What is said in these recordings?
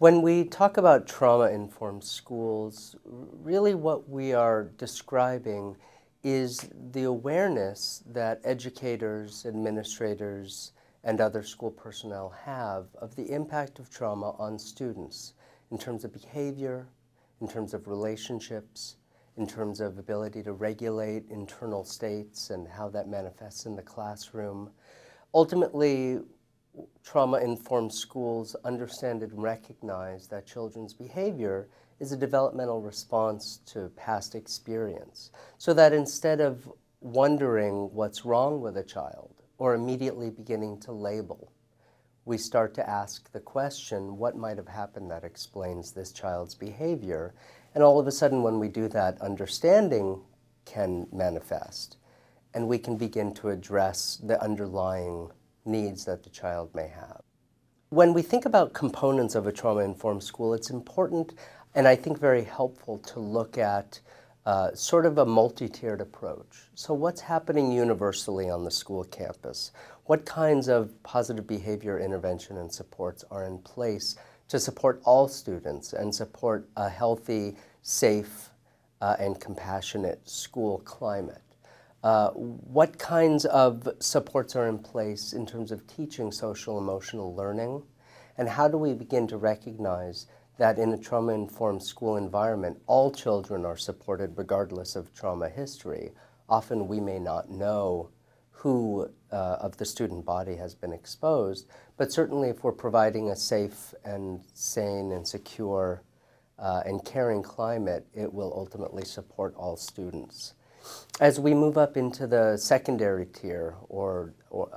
When we talk about trauma-informed schools, really what we are describing is the awareness that educators, administrators, and other school personnel have of the impact of trauma on students in terms of behavior, in terms of relationships, in terms of ability to regulate internal states and how that manifests in the classroom. Ultimately, trauma-informed schools understand and recognize that children's behavior is a developmental response to past experience, so that instead of wondering what's wrong with a child or immediately beginning to label, we start to ask the question, what might have happened that explains this child's behavior? And all of a sudden, when we do that, understanding can manifest, and we can begin to address the underlying needs that the child may have. When we think about components of a trauma-informed school, it's important and I think very helpful to look at sort of a multi-tiered approach. So what's happening universally on the school campus? What kinds of positive behavior intervention and supports are in place to support all students and support a healthy, safe, and compassionate school climate? What kinds of supports are in place in terms of teaching social emotional learning? And how do we begin to recognize that in a trauma-informed school environment, all children are supported regardless of trauma history? Often we may not know who of the student body has been exposed, but certainly if we're providing a safe and sane and secure and caring climate, it will ultimately support all students. As we move up into the secondary tier or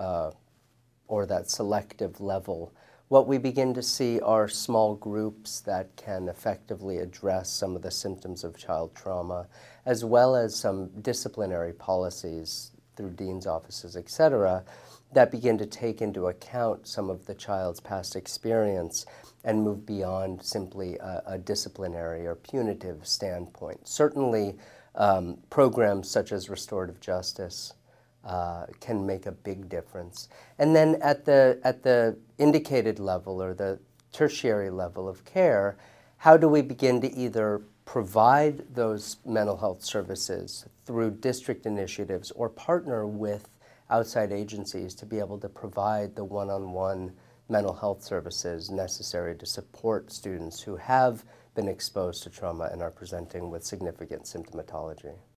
that selective level, what we begin to see are small groups that can effectively address some of the symptoms of child trauma, as well as some disciplinary policies through dean's offices, etc., that begin to take into account some of the child's past experience and move beyond simply a disciplinary or punitive standpoint. Certainly, programs such as restorative justice can make a big difference. And then at the indicated level or the tertiary level of care, how do we begin to either provide those mental health services through district initiatives or partner with outside agencies to be able to provide the one-on-one mental health services necessary to support students who have been exposed to trauma and are presenting with significant symptomatology?